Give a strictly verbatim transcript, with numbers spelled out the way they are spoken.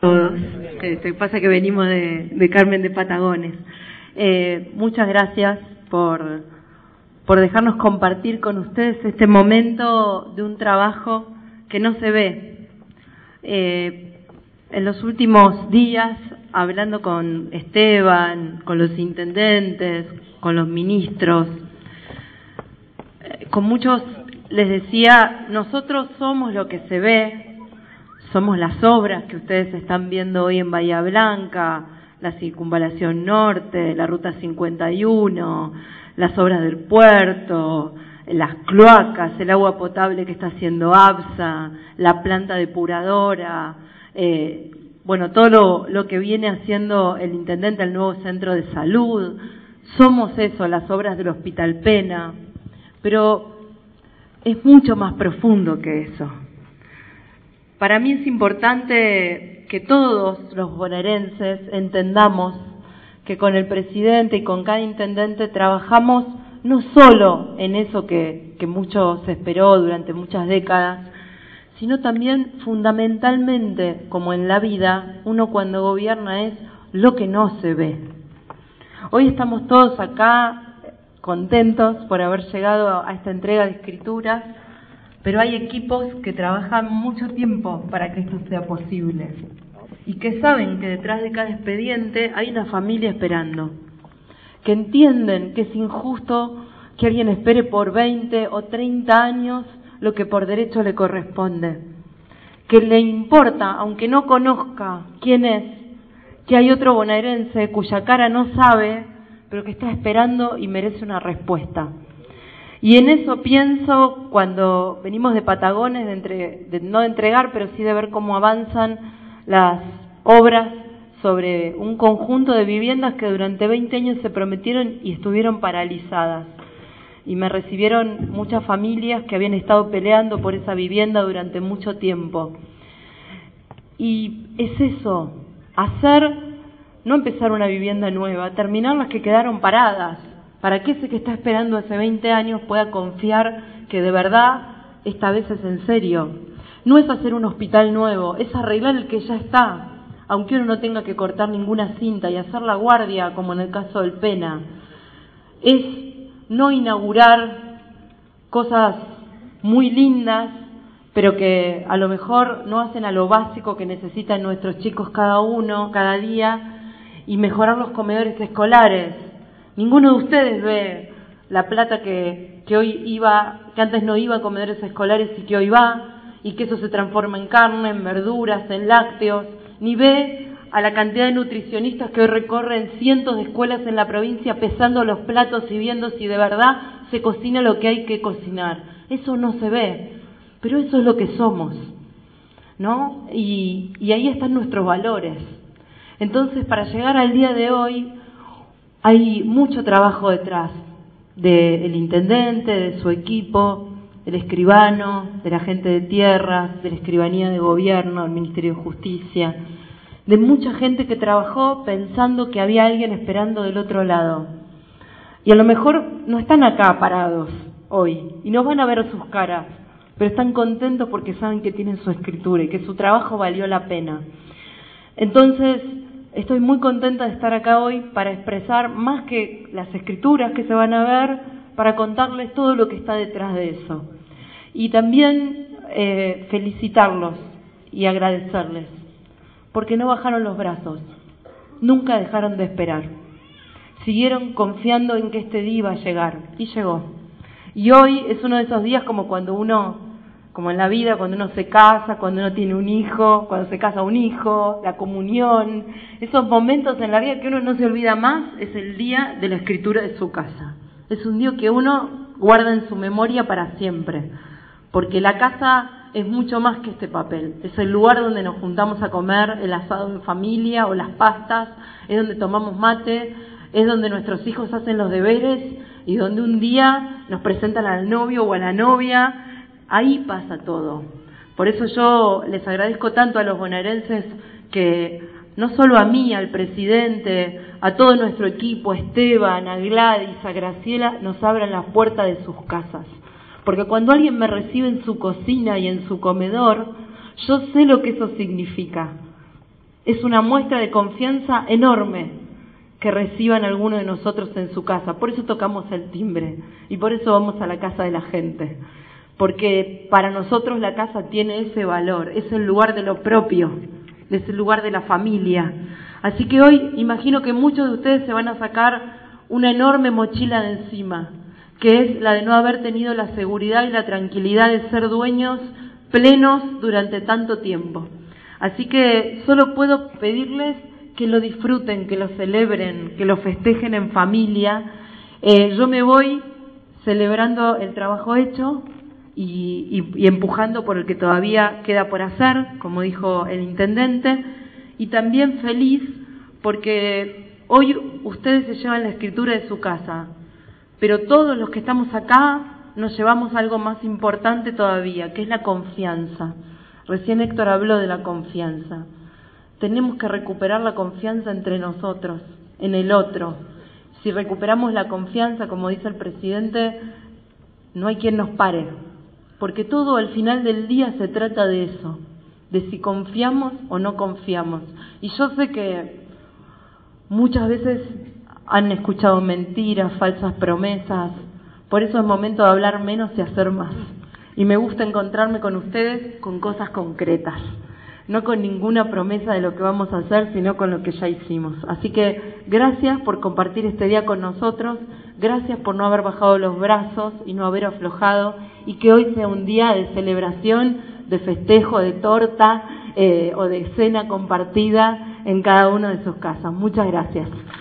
todos. Este, pasa que venimos de, de Carmen de Patagones. Eh, muchas gracias por, por dejarnos compartir con ustedes este momento de un trabajo que no se ve. Eh, en los últimos días, hablando con Esteban, con los intendentes, con los ministros, eh, con muchos les decía, nosotros somos lo que se ve, somos las obras que ustedes están viendo hoy en Bahía Blanca, la Circunvalación Norte, la Ruta cincuenta y uno, las obras del puerto, las cloacas, el agua potable que está haciendo ABSA, la planta depuradora, eh, bueno, todo lo, lo que viene haciendo el intendente del nuevo centro de salud. Somos eso, las obras del Hospital Pena, pero es mucho más profundo que eso. Para mí es importante que todos los bonaerenses entendamos que con el presidente y con cada intendente trabajamos no solo en eso que, que mucho se esperó durante muchas décadas, sino también fundamentalmente, como en la vida, uno cuando gobierna es lo que no se ve. Hoy estamos todos acá contentos por haber llegado a esta entrega de escrituras, pero hay equipos que trabajan mucho tiempo para que esto sea posible y que saben que detrás de cada expediente hay una familia esperando, que entienden que es injusto que alguien espere por veinte o treinta años lo que por derecho le corresponde, que le importa, aunque no conozca quién es, que hay otro bonaerense cuya cara no sabe, pero que está esperando y merece una respuesta. Y en eso pienso cuando venimos de Patagones, de, entre, de no de entregar, pero sí de ver cómo avanzan las obras sobre un conjunto de viviendas que durante veinte años se prometieron y estuvieron paralizadas. Y me recibieron muchas familias que habían estado peleando por esa vivienda durante mucho tiempo. Y es eso, hacer, no empezar una vivienda nueva, terminar las que quedaron paradas, para que ese que está esperando hace veinte años pueda confiar que de verdad esta vez es en serio. No es hacer un hospital nuevo, es arreglar el que ya está, aunque uno no tenga que cortar ninguna cinta y hacer la guardia, como en el caso del Pena. Es no inaugurar cosas muy lindas, pero que a lo mejor no hacen a lo básico que necesitan nuestros chicos cada uno, cada día, y mejorar los comedores escolares. Ninguno de ustedes ve la plata que, que hoy iba, que antes no iba a comedores escolares y que hoy va, y que eso se transforma en carne, en verduras, en lácteos, ni ve a la cantidad de nutricionistas que hoy recorren cientos de escuelas en la provincia pesando los platos y viendo si de verdad se cocina lo que hay que cocinar. Eso no se ve, pero eso es lo que somos, ¿no? Y, y ahí están nuestros valores. Entonces, para llegar al día de hoy, hay mucho trabajo detrás del intendente, de su equipo, del escribano, de la gente de tierras, de la escribanía de gobierno, del Ministerio de Justicia, de mucha gente que trabajó pensando que había alguien esperando del otro lado. Y a lo mejor no están acá parados hoy y no van a ver sus caras, pero están contentos porque saben que tienen su escritura y que su trabajo valió la pena. Entonces, estoy muy contenta de estar acá hoy para expresar más que las escrituras que se van a ver, para contarles todo lo que está detrás de eso. Y también eh, felicitarlos y agradecerles, porque no bajaron los brazos, nunca dejaron de esperar. Siguieron confiando en que este día iba a llegar, y llegó. Y hoy es uno de esos días como cuando uno, como en la vida, cuando uno se casa, cuando uno tiene un hijo, cuando se casa un hijo, la comunión, esos momentos en la vida que uno no se olvida más, es el día de la escritura de su casa. Es un día que uno guarda en su memoria para siempre, porque la casa es mucho más que este papel. Es el lugar donde nos juntamos a comer el asado en familia o las pastas, es donde tomamos mate, es donde nuestros hijos hacen los deberes y donde un día nos presentan al novio o a la novia. Ahí pasa todo. Por eso yo les agradezco tanto a los bonaerenses que no solo a mí, al presidente, a todo nuestro equipo, a Esteban, a Gladys, a Graciela, nos abran las puertas de sus casas. Porque cuando alguien me recibe en su cocina y en su comedor, yo sé lo que eso significa. es una muestra de confianza enorme que reciban alguno de nosotros en su casa. Por eso tocamos el timbre y por eso vamos a la casa de la gente, porque para nosotros la casa tiene ese valor, es el lugar de lo propio, es el lugar de la familia. Así que hoy imagino que muchos de ustedes se van a sacar una enorme mochila de encima, que es la de no haber tenido la seguridad y la tranquilidad de ser dueños plenos durante tanto tiempo. Así que solo puedo pedirles que lo disfruten, que lo celebren, que lo festejen en familia. Eh, yo me voy celebrando el trabajo hecho y, y, y empujando por el que todavía queda por hacer, como dijo el intendente, y también feliz porque hoy ustedes se llevan la escritura de su casa, pero todos los que estamos acá nos llevamos algo más importante todavía, que es la confianza. Recién Héctor habló de la confianza. Tenemos que recuperar la confianza entre nosotros, en el otro. Si recuperamos la confianza, como dice el presidente, no hay quien nos pare, porque todo al final del día se trata de eso, de si confiamos o no confiamos. Y yo sé que muchas veces han escuchado mentiras, falsas promesas, por eso es momento de hablar menos y hacer más. Y me gusta encontrarme con ustedes con cosas concretas, no con ninguna promesa de lo que vamos a hacer, sino con lo que ya hicimos. Así que gracias por compartir este día con nosotros, gracias por no haber bajado los brazos y no haber aflojado, y que hoy sea un día de celebración, de festejo, de torta eh, o de cena compartida en cada una de sus casas. Muchas gracias.